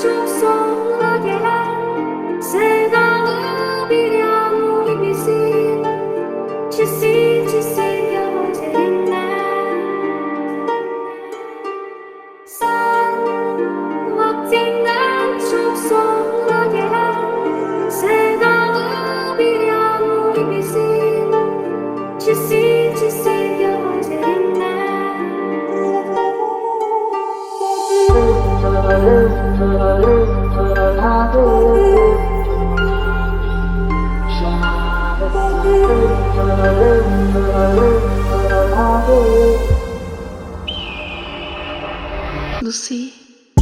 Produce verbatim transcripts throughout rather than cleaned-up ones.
çok sonra gelen sevdalı bir yağmur gibisin. Çisil çisil gözlerinden sen vaktinden çok sonra gelen sevdalı bir yağmur gibisin. Çisil çisil gözlerinden Lucy.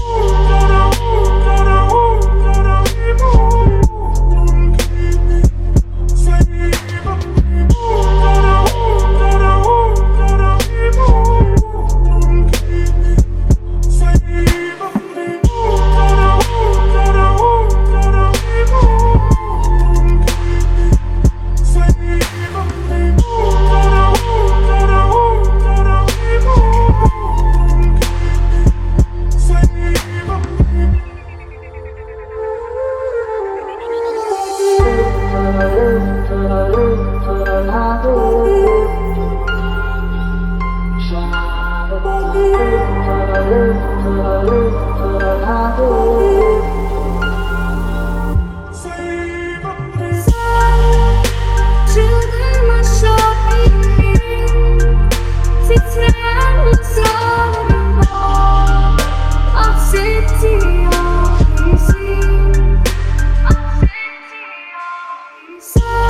çıldırma şahidim, titreyen mısralarımda affediyor bizi, affediyor bizi.